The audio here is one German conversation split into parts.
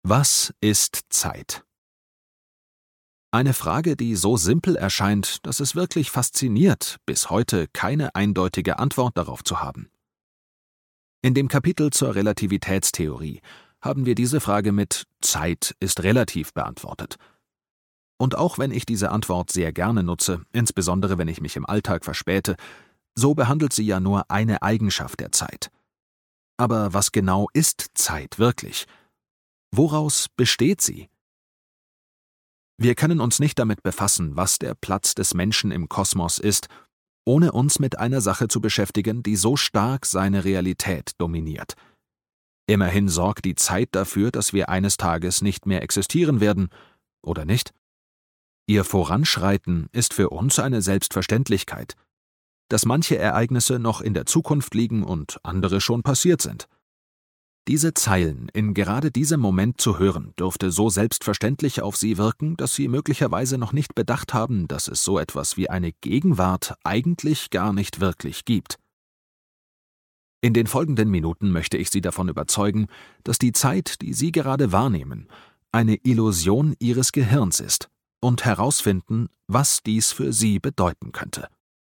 Was ist Zeit? Eine Frage, die so simpel erscheint, dass es wirklich fasziniert, bis heute keine eindeutige Antwort darauf zu haben. In dem Kapitel zur Relativitätstheorie haben wir diese Frage mit Zeit ist relativ beantwortet. Und auch wenn ich diese Antwort sehr gerne nutze, insbesondere wenn ich mich im Alltag verspäte, so behandelt sie ja nur eine Eigenschaft der Zeit. Aber was genau ist Zeit wirklich? Woraus besteht sie? Wir können uns nicht damit befassen, was der Platz des Menschen im Kosmos ist, ohne uns mit einer Sache zu beschäftigen, die so stark seine Realität dominiert. Immerhin sorgt die Zeit dafür, dass wir eines Tages nicht mehr existieren werden, oder nicht? Ihr Voranschreiten ist für uns eine Selbstverständlichkeit, dass manche Ereignisse noch in der Zukunft liegen und andere schon passiert sind. Diese Zeilen in gerade diesem Moment zu hören, dürfte so selbstverständlich auf Sie wirken, dass Sie möglicherweise noch nicht bedacht haben, dass es so etwas wie eine Gegenwart eigentlich gar nicht wirklich gibt. In den folgenden Minuten möchte ich Sie davon überzeugen, dass die Zeit, die Sie gerade wahrnehmen, eine Illusion Ihres Gehirns ist und herausfinden, was dies für Sie bedeuten könnte.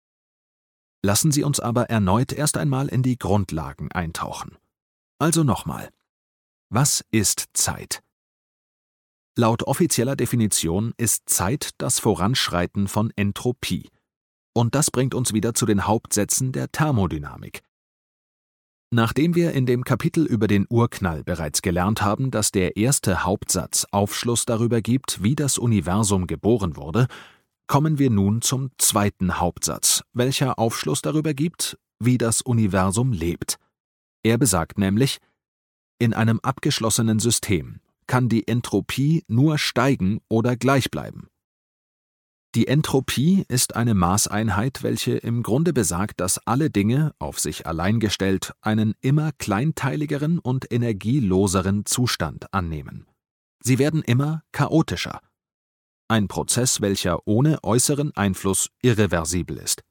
Lassen Sie uns aber erneut erst einmal in die Grundlagen eintauchen. Also nochmal. Was ist Zeit? Laut offizieller Definition ist Zeit das Voranschreiten von Entropie. Und das bringt uns wieder zu den Hauptsätzen der Thermodynamik. Nachdem wir in dem Kapitel über den Urknall bereits gelernt haben, dass der erste Hauptsatz Aufschluss darüber gibt, wie das Universum geboren wurde, kommen wir nun zum zweiten Hauptsatz, welcher Aufschluss darüber gibt, wie das Universum lebt. Er besagt nämlich, in einem abgeschlossenen System kann die Entropie nur steigen oder gleich bleiben. Die Entropie ist eine Maßeinheit, welche im Grunde besagt, dass alle Dinge, auf sich allein gestellt, einen immer kleinteiligeren und energieloseren Zustand annehmen. Sie werden immer chaotischer. Ein Prozess, welcher ohne äußeren Einfluss irreversibel ist.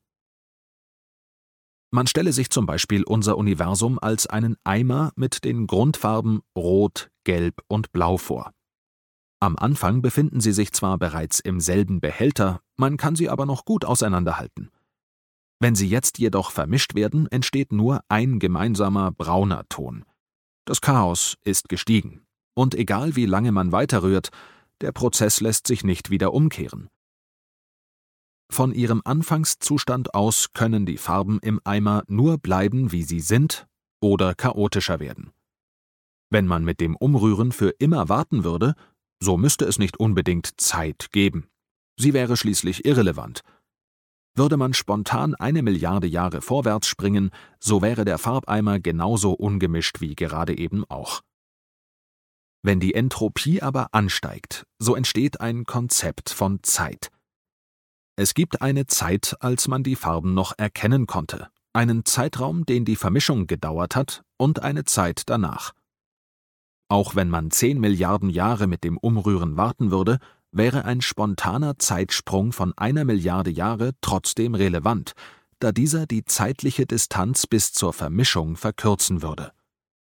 Man stelle sich zum Beispiel unser Universum als einen Eimer mit den Grundfarben Rot, Gelb und Blau vor. Am Anfang befinden sie sich zwar bereits im selben Behälter, man kann sie aber noch gut auseinanderhalten. Wenn sie jetzt jedoch vermischt werden, entsteht nur ein gemeinsamer brauner Ton. Das Chaos ist gestiegen. Und egal wie lange man weiterrührt, der Prozess lässt sich nicht wieder umkehren. Von ihrem Anfangszustand aus können die Farben im Eimer nur bleiben, wie sie sind, oder chaotischer werden. Wenn man mit dem Umrühren für immer warten würde, so müsste es nicht unbedingt Zeit geben. Sie wäre schließlich irrelevant. Würde man spontan 1 Milliarde Jahre vorwärts springen, so wäre der Farbeimer genauso ungemischt wie gerade eben auch. Wenn die Entropie aber ansteigt, so entsteht ein Konzept von Zeit. Es gibt eine Zeit, als man die Farben noch erkennen konnte, einen Zeitraum, den die Vermischung gedauert hat, und eine Zeit danach. Auch wenn man 10 Milliarden Jahre mit dem Umrühren warten würde, wäre ein spontaner Zeitsprung von 1 Milliarde Jahre trotzdem relevant, da dieser die zeitliche Distanz bis zur Vermischung verkürzen würde.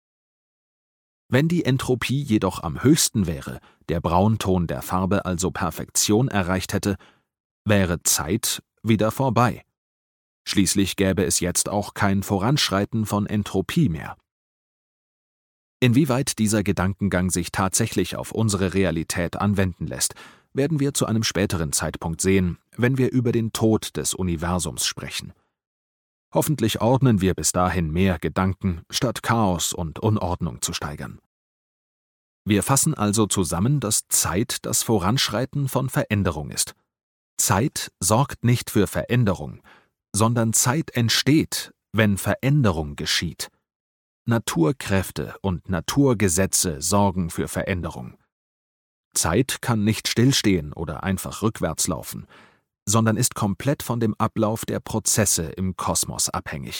Wenn die Entropie jedoch am höchsten wäre, der Braunton der Farbe also Perfektion erreicht hätte, wäre Zeit wieder vorbei. Schließlich gäbe es jetzt auch kein Voranschreiten von Entropie mehr. Inwieweit dieser Gedankengang sich tatsächlich auf unsere Realität anwenden lässt, werden wir zu einem späteren Zeitpunkt sehen, wenn wir über den Tod des Universums sprechen. Hoffentlich ordnen wir bis dahin mehr Gedanken, statt Chaos und Unordnung zu steigern. Wir fassen also zusammen, dass Zeit das Voranschreiten von Veränderung ist. Zeit sorgt nicht für Veränderung, sondern Zeit entsteht, wenn Veränderung geschieht. Naturkräfte und Naturgesetze sorgen für Veränderung. Zeit kann nicht stillstehen oder einfach rückwärts laufen, sondern ist komplett von dem Ablauf der Prozesse im Kosmos abhängig.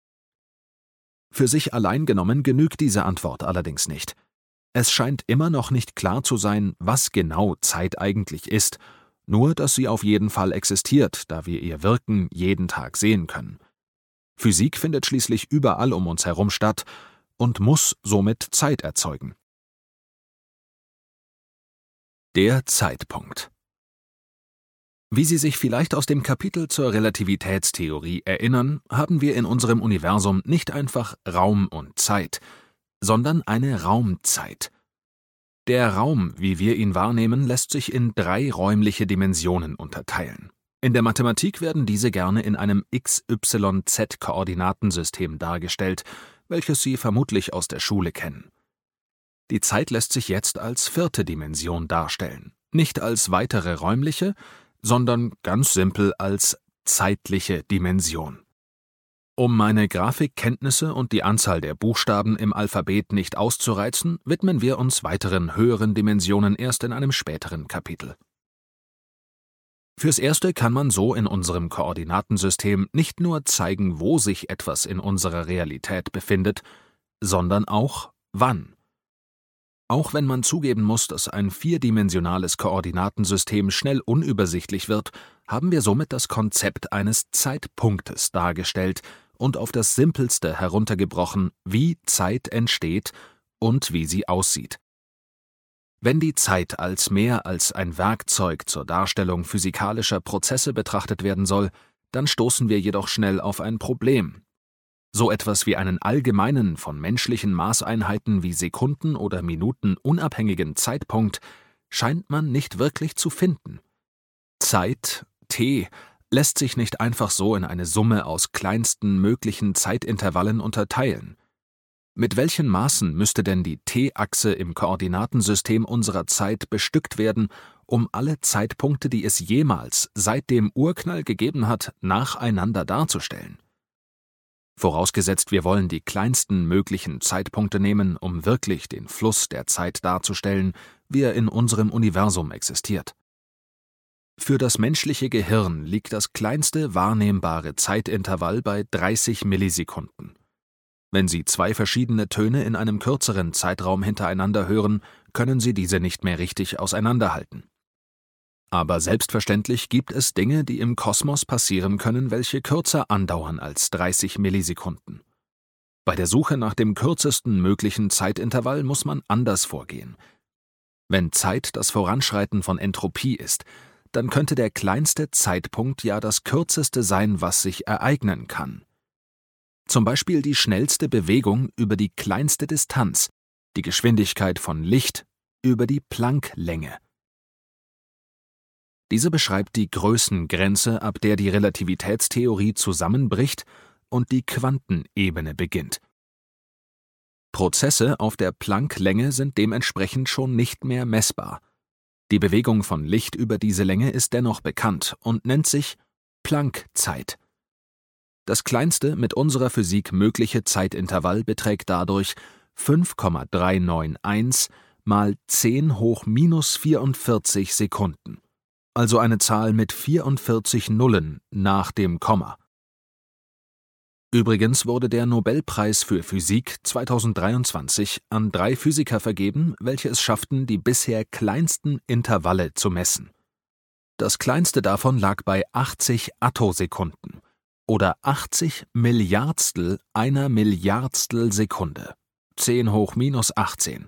Für sich allein genommen genügt diese Antwort allerdings nicht. Es scheint immer noch nicht klar zu sein, was genau Zeit eigentlich ist, nur dass sie auf jeden Fall existiert, da wir ihr Wirken jeden Tag sehen können. Physik findet schließlich überall um uns herum statt und muss somit Zeit erzeugen. Der Zeitpunkt. Wie Sie sich vielleicht aus dem Kapitel zur Relativitätstheorie erinnern, haben wir in unserem Universum nicht einfach Raum und Zeit, sondern eine Raumzeit. Der Raum, wie wir ihn wahrnehmen, lässt sich in 3 räumliche Dimensionen unterteilen. In der Mathematik werden diese gerne in einem XYZ-Koordinatensystem dargestellt, welches Sie vermutlich aus der Schule kennen. Die Zeit lässt sich jetzt als 4. Dimension darstellen, nicht als weitere räumliche, sondern ganz simpel als zeitliche Dimension. Um meine Grafikkenntnisse und die Anzahl der Buchstaben im Alphabet nicht auszureizen, widmen wir uns weiteren höheren Dimensionen erst in einem späteren Kapitel. Fürs Erste kann man so in unserem Koordinatensystem nicht nur zeigen, wo sich etwas in unserer Realität befindet, sondern auch wann. Auch wenn man zugeben muss, dass ein 4-dimensionales Koordinatensystem schnell unübersichtlich wird, haben wir somit das Konzept eines Zeitpunktes dargestellt und auf das Simpelste heruntergebrochen, wie Zeit entsteht und wie sie aussieht. Wenn die Zeit als mehr als ein Werkzeug zur Darstellung physikalischer Prozesse betrachtet werden soll, dann stoßen wir jedoch schnell auf ein Problem. So etwas wie einen allgemeinen, von menschlichen Maßeinheiten wie Sekunden oder Minuten unabhängigen Zeitpunkt scheint man nicht wirklich zu finden. Zeit, t, lässt sich nicht einfach so in eine Summe aus kleinsten möglichen Zeitintervallen unterteilen. Mit welchen Maßen müsste denn die t-Achse im Koordinatensystem unserer Zeit bestückt werden, um alle Zeitpunkte, die es jemals seit dem Urknall gegeben hat, nacheinander darzustellen? Vorausgesetzt, wir wollen die kleinsten möglichen Zeitpunkte nehmen, um wirklich den Fluss der Zeit darzustellen, wie er in unserem Universum existiert. Für das menschliche Gehirn liegt das kleinste wahrnehmbare Zeitintervall bei 30 Millisekunden. Wenn Sie 2 verschiedene Töne in einem kürzeren Zeitraum hintereinander hören, können Sie diese nicht mehr richtig auseinanderhalten. Aber selbstverständlich gibt es Dinge, die im Kosmos passieren können, welche kürzer andauern als 30 Millisekunden. Bei der Suche nach dem kürzesten möglichen Zeitintervall muss man anders vorgehen. Wenn Zeit das Voranschreiten von Entropie ist, dann könnte der kleinste Zeitpunkt ja das kürzeste sein, was sich ereignen kann. Zum Beispiel die schnellste Bewegung über die kleinste Distanz, die Geschwindigkeit von Licht über die Plancklänge. Diese beschreibt die Größengrenze, ab der die Relativitätstheorie zusammenbricht und die Quantenebene beginnt. Prozesse auf der Plancklänge sind dementsprechend schon nicht mehr messbar. Die Bewegung von Licht über diese Länge ist dennoch bekannt und nennt sich Planck-Zeit. Das kleinste mit unserer Physik mögliche Zeitintervall beträgt dadurch 5,391 mal 10 hoch minus 44 Sekunden. Also eine Zahl mit 44 Nullen nach dem Komma. Übrigens wurde der Nobelpreis für Physik 2023 an 3 Physiker vergeben, welche es schafften, die bisher kleinsten Intervalle zu messen. Das kleinste davon lag bei 80 Attosekunden oder 80 Milliardstel einer Milliardstel Sekunde, 10 hoch minus 18.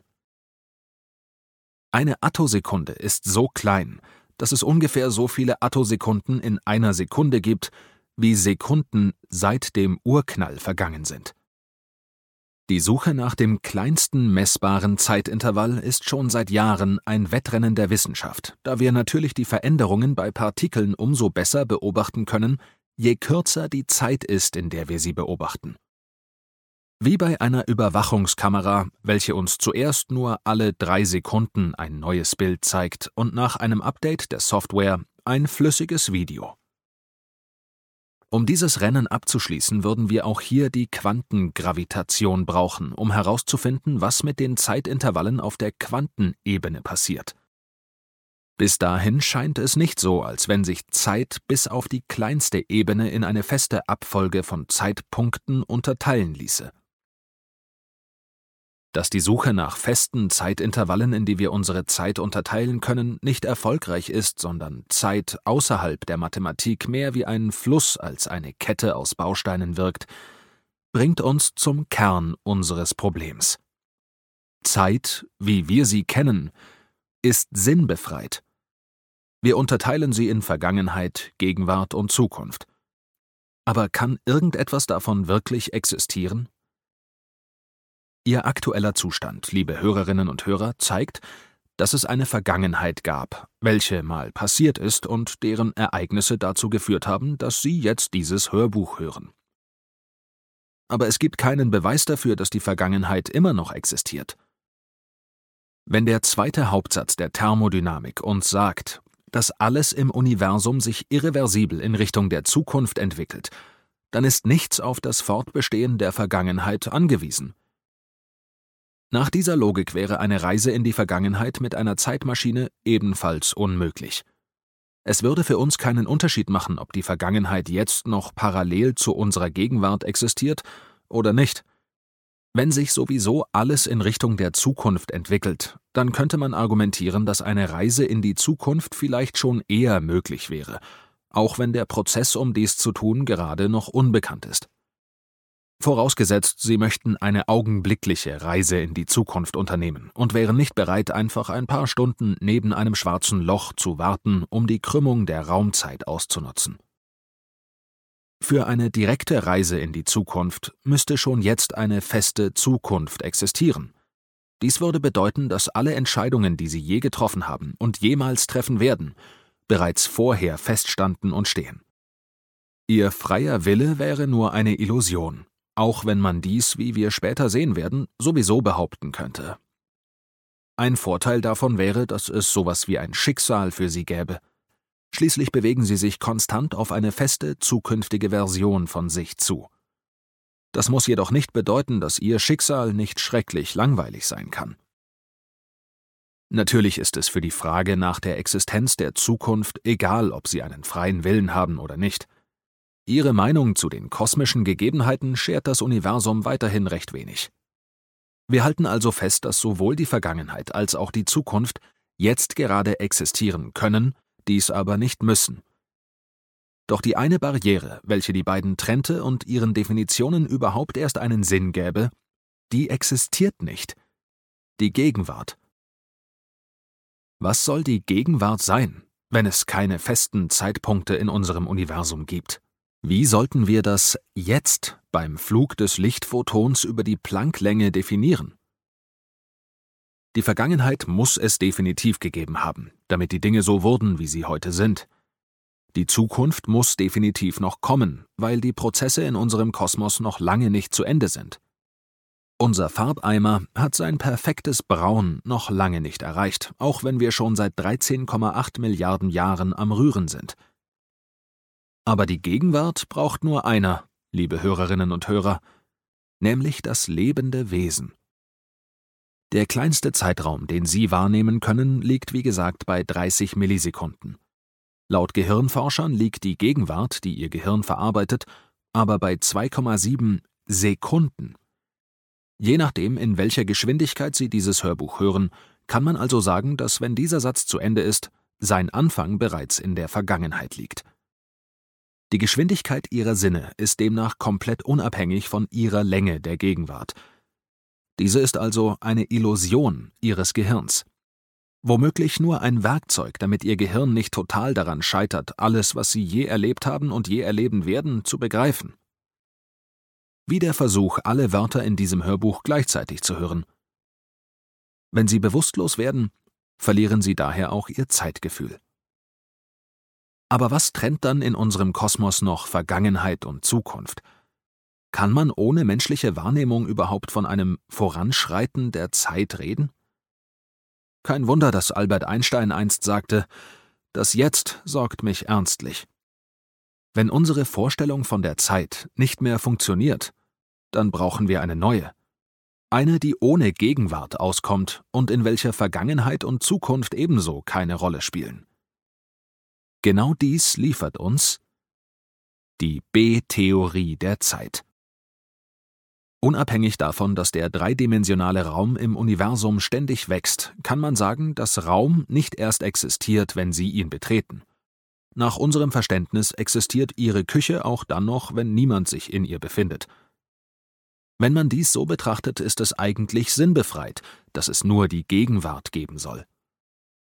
Eine Attosekunde ist so klein, dass es ungefähr so viele Attosekunden in einer Sekunde gibt, wie Sekunden seit dem Urknall vergangen sind. Die Suche nach dem kleinsten messbaren Zeitintervall ist schon seit Jahren ein Wettrennen der Wissenschaft, da wir natürlich die Veränderungen bei Partikeln umso besser beobachten können, je kürzer die Zeit ist, in der wir sie beobachten. Wie bei einer Überwachungskamera, welche uns zuerst nur alle 3 Sekunden ein neues Bild zeigt und nach einem Update der Software ein flüssiges Video. Um dieses Rennen abzuschließen, würden wir auch hier die Quantengravitation brauchen, um herauszufinden, was mit den Zeitintervallen auf der Quantenebene passiert. Bis dahin scheint es nicht so, als wenn sich Zeit bis auf die kleinste Ebene in eine feste Abfolge von Zeitpunkten unterteilen ließe. Dass die Suche nach festen Zeitintervallen, in die wir unsere Zeit unterteilen können, nicht erfolgreich ist, sondern Zeit außerhalb der Mathematik mehr wie ein Fluss als eine Kette aus Bausteinen wirkt, bringt uns zum Kern unseres Problems. Zeit, wie wir sie kennen, ist sinnbefreit. Wir unterteilen sie in Vergangenheit, Gegenwart und Zukunft. Aber kann irgendetwas davon wirklich existieren? Ihr aktueller Zustand, liebe Hörerinnen und Hörer, zeigt, dass es eine Vergangenheit gab, welche mal passiert ist und deren Ereignisse dazu geführt haben, dass Sie jetzt dieses Hörbuch hören. Aber es gibt keinen Beweis dafür, dass die Vergangenheit immer noch existiert. Wenn der zweite Hauptsatz der Thermodynamik uns sagt, dass alles im Universum sich irreversibel in Richtung der Zukunft entwickelt, dann ist nichts auf das Fortbestehen der Vergangenheit angewiesen. Nach dieser Logik wäre eine Reise in die Vergangenheit mit einer Zeitmaschine ebenfalls unmöglich. Es würde für uns keinen Unterschied machen, ob die Vergangenheit jetzt noch parallel zu unserer Gegenwart existiert oder nicht. Wenn sich sowieso alles in Richtung der Zukunft entwickelt, dann könnte man argumentieren, dass eine Reise in die Zukunft vielleicht schon eher möglich wäre, auch wenn der Prozess, um dies zu tun, gerade noch unbekannt ist. Vorausgesetzt, Sie möchten eine augenblickliche Reise in die Zukunft unternehmen und wären nicht bereit, einfach ein paar Stunden neben einem schwarzen Loch zu warten, um die Krümmung der Raumzeit auszunutzen. Für eine direkte Reise in die Zukunft müsste schon jetzt eine feste Zukunft existieren. Dies würde bedeuten, dass alle Entscheidungen, die Sie je getroffen haben und jemals treffen werden, bereits vorher feststanden und stehen. Ihr freier Wille wäre nur eine Illusion, auch wenn man dies, wie wir später sehen werden, sowieso behaupten könnte. Ein Vorteil davon wäre, dass es sowas wie ein Schicksal für Sie gäbe. Schließlich bewegen Sie sich konstant auf eine feste, zukünftige Version von sich zu. Das muss jedoch nicht bedeuten, dass Ihr Schicksal nicht schrecklich langweilig sein kann. Natürlich ist es für die Frage nach der Existenz der Zukunft egal, ob Sie einen freien Willen haben oder nicht. Ihre Meinung zu den kosmischen Gegebenheiten schert das Universum weiterhin recht wenig. Wir halten also fest, dass sowohl die Vergangenheit als auch die Zukunft jetzt gerade existieren können, dies aber nicht müssen. Doch die eine Barriere, welche die beiden trennte und ihren Definitionen überhaupt erst einen Sinn gäbe, die existiert nicht. Die Gegenwart. Was soll die Gegenwart sein, wenn es keine festen Zeitpunkte in unserem Universum gibt? Wie sollten wir das Jetzt beim Flug des Lichtphotons über die Plancklänge definieren? Die Vergangenheit muss es definitiv gegeben haben, damit die Dinge so wurden, wie sie heute sind. Die Zukunft muss definitiv noch kommen, weil die Prozesse in unserem Kosmos noch lange nicht zu Ende sind. Unser Farbeimer hat sein perfektes Braun noch lange nicht erreicht, auch wenn wir schon seit 13,8 Milliarden Jahren am Rühren sind. Aber die Gegenwart braucht nur einer, liebe Hörerinnen und Hörer, nämlich das lebende Wesen. Der kleinste Zeitraum, den Sie wahrnehmen können, liegt wie gesagt bei 30 Millisekunden. Laut Gehirnforschern liegt die Gegenwart, die Ihr Gehirn verarbeitet, aber bei 2,7 Sekunden. Je nachdem, in welcher Geschwindigkeit Sie dieses Hörbuch hören, kann man also sagen, dass, wenn dieser Satz zu Ende ist, sein Anfang bereits in der Vergangenheit liegt. Die Geschwindigkeit Ihrer Sinne ist demnach komplett unabhängig von ihrer Länge der Gegenwart. Diese ist also eine Illusion Ihres Gehirns. Womöglich nur ein Werkzeug, damit Ihr Gehirn nicht total daran scheitert, alles, was Sie je erlebt haben und je erleben werden, zu begreifen. Wie der Versuch, alle Wörter in diesem Hörbuch gleichzeitig zu hören. Wenn Sie bewusstlos werden, verlieren Sie daher auch Ihr Zeitgefühl. Aber was trennt dann in unserem Kosmos noch Vergangenheit und Zukunft? Kann man ohne menschliche Wahrnehmung überhaupt von einem Voranschreiten der Zeit reden? Kein Wunder, dass Albert Einstein einst sagte, das Jetzt sorgt mich ernstlich. Wenn unsere Vorstellung von der Zeit nicht mehr funktioniert, dann brauchen wir eine neue. Eine, die ohne Gegenwart auskommt und in welcher Vergangenheit und Zukunft ebenso keine Rolle spielen. Genau dies liefert uns die B-Theorie der Zeit. Unabhängig davon, dass der dreidimensionale Raum im Universum ständig wächst, kann man sagen, dass Raum nicht erst existiert, wenn Sie ihn betreten. Nach unserem Verständnis existiert Ihre Küche auch dann noch, wenn niemand sich in ihr befindet. Wenn man dies so betrachtet, ist es eigentlich sinnbefreit, dass es nur die Gegenwart geben soll.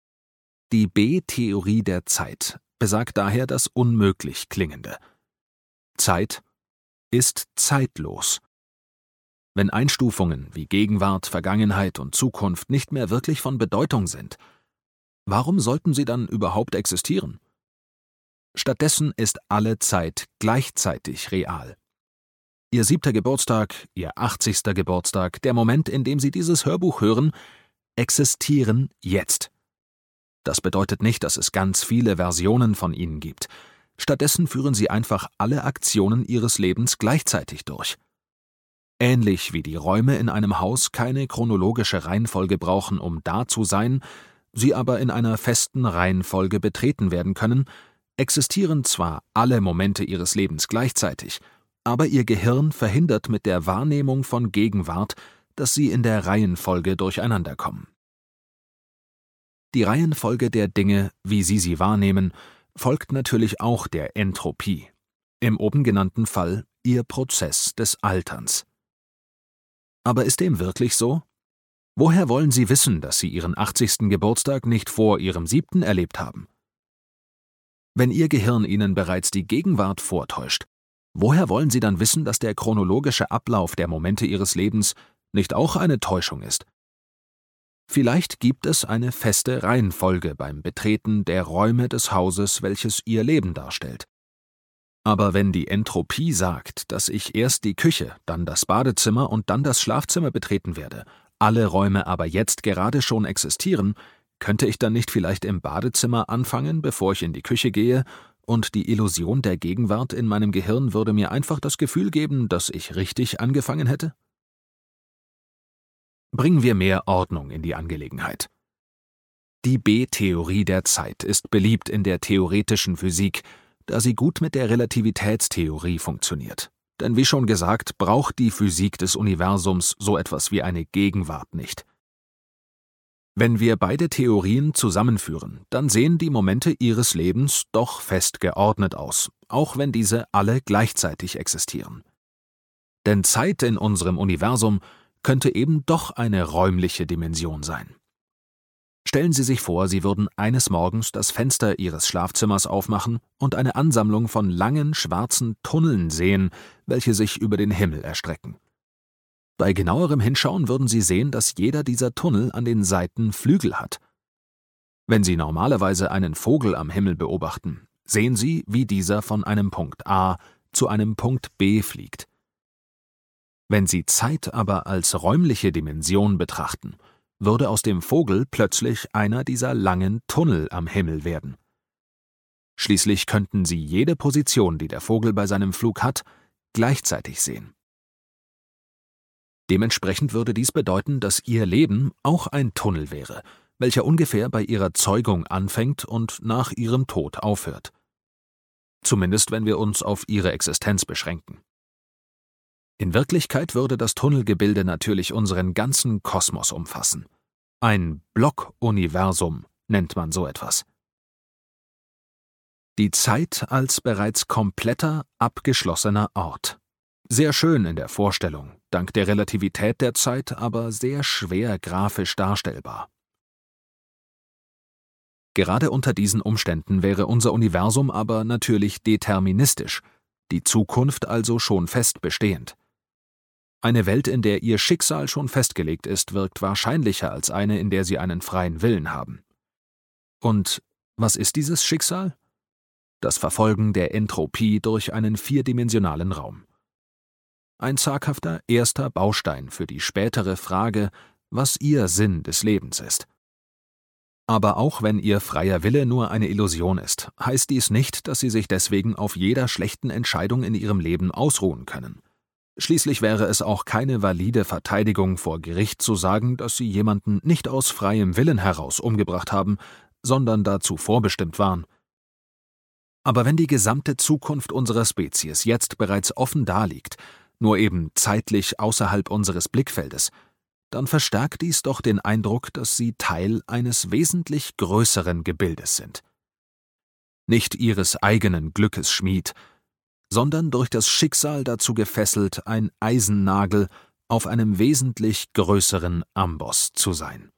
Die B-Theorie der Zeit besagt daher das unmöglich Klingende. Zeit ist zeitlos. Wenn Einstufungen wie Gegenwart, Vergangenheit und Zukunft nicht mehr wirklich von Bedeutung sind, warum sollten sie dann überhaupt existieren? Stattdessen ist alle Zeit gleichzeitig real. Ihr 7. Geburtstag, Ihr 80. Geburtstag, der Moment, in dem Sie dieses Hörbuch hören, existieren jetzt. Das bedeutet nicht, dass es ganz viele Versionen von Ihnen gibt. Stattdessen führen Sie einfach alle Aktionen Ihres Lebens gleichzeitig durch. Ähnlich wie die Räume in einem Haus keine chronologische Reihenfolge brauchen, um da zu sein, sie aber in einer festen Reihenfolge betreten werden können, existieren zwar alle Momente Ihres Lebens gleichzeitig, aber Ihr Gehirn verhindert mit der Wahrnehmung von Gegenwart, dass Sie in der Reihenfolge durcheinander kommen. Die Reihenfolge der Dinge, wie Sie sie wahrnehmen, folgt natürlich auch der Entropie. Im oben genannten Fall Ihr Prozess des Alterns. Aber ist dem wirklich so? Woher wollen Sie wissen, dass Sie Ihren 80. Geburtstag nicht vor Ihrem 7. erlebt haben? Wenn Ihr Gehirn Ihnen bereits die Gegenwart vortäuscht, woher wollen Sie dann wissen, dass der chronologische Ablauf der Momente Ihres Lebens nicht auch eine Täuschung ist? Vielleicht gibt es eine feste Reihenfolge beim Betreten der Räume des Hauses, welches Ihr Leben darstellt. Aber wenn die Entropie sagt, dass ich erst die Küche, dann das Badezimmer und dann das Schlafzimmer betreten werde, alle Räume aber jetzt gerade schon existieren, könnte ich dann nicht vielleicht im Badezimmer anfangen, bevor ich in die Küche gehe, und die Illusion der Gegenwart in meinem Gehirn würde mir einfach das Gefühl geben, dass ich richtig angefangen hätte? Bringen wir mehr Ordnung in die Angelegenheit. Die B-Theorie der Zeit ist beliebt in der theoretischen Physik, da sie gut mit der Relativitätstheorie funktioniert. Denn wie schon gesagt, braucht die Physik des Universums so etwas wie eine Gegenwart nicht. Wenn wir beide Theorien zusammenführen, dann sehen die Momente Ihres Lebens doch fest geordnet aus, auch wenn diese alle gleichzeitig existieren. Denn Zeit in unserem Universum könnte eben doch eine räumliche Dimension sein. Stellen Sie sich vor, Sie würden eines Morgens das Fenster Ihres Schlafzimmers aufmachen und eine Ansammlung von langen, schwarzen Tunneln sehen, welche sich über den Himmel erstrecken. Bei genauerem Hinschauen würden Sie sehen, dass jeder dieser Tunnel an den Seiten Flügel hat. Wenn Sie normalerweise einen Vogel am Himmel beobachten, sehen Sie, wie dieser von einem Punkt A zu einem Punkt B fliegt. Wenn Sie Zeit aber als räumliche Dimension betrachten, würde aus dem Vogel plötzlich einer dieser langen Tunnel am Himmel werden. Schließlich könnten Sie jede Position, die der Vogel bei seinem Flug hat, gleichzeitig sehen. Dementsprechend würde dies bedeuten, dass Ihr Leben auch ein Tunnel wäre, welcher ungefähr bei Ihrer Zeugung anfängt und nach Ihrem Tod aufhört. Zumindest wenn wir uns auf Ihre Existenz beschränken. In Wirklichkeit würde das Tunnelgebilde natürlich unseren ganzen Kosmos umfassen. Ein Blockuniversum nennt man so etwas. Die Zeit als bereits kompletter, abgeschlossener Ort. Sehr schön in der Vorstellung, dank der Relativität der Zeit, aber sehr schwer grafisch darstellbar. Gerade unter diesen Umständen wäre unser Universum aber natürlich deterministisch, die Zukunft also schon fest bestehend. Eine Welt, in der Ihr Schicksal schon festgelegt ist, wirkt wahrscheinlicher als eine, in der Sie einen freien Willen haben. Und was ist dieses Schicksal? Das Verfolgen der Entropie durch einen vierdimensionalen Raum. Ein zaghafter erster Baustein für die spätere Frage, was Ihr Sinn des Lebens ist. Aber auch wenn Ihr freier Wille nur eine Illusion ist, heißt dies nicht, dass Sie sich deswegen auf jeder schlechten Entscheidung in Ihrem Leben ausruhen können. Schließlich wäre es auch keine valide Verteidigung vor Gericht zu sagen, dass Sie jemanden nicht aus freiem Willen heraus umgebracht haben, sondern dazu vorbestimmt waren. Aber wenn die gesamte Zukunft unserer Spezies jetzt bereits offen daliegt, nur eben zeitlich außerhalb unseres Blickfeldes, dann verstärkt dies doch den Eindruck, dass Sie Teil eines wesentlich größeren Gebildes sind. Nicht Ihres eigenen Glückes Schmied, sondern durch das Schicksal dazu gefesselt, ein Eisennagel auf einem wesentlich größeren Amboss zu sein.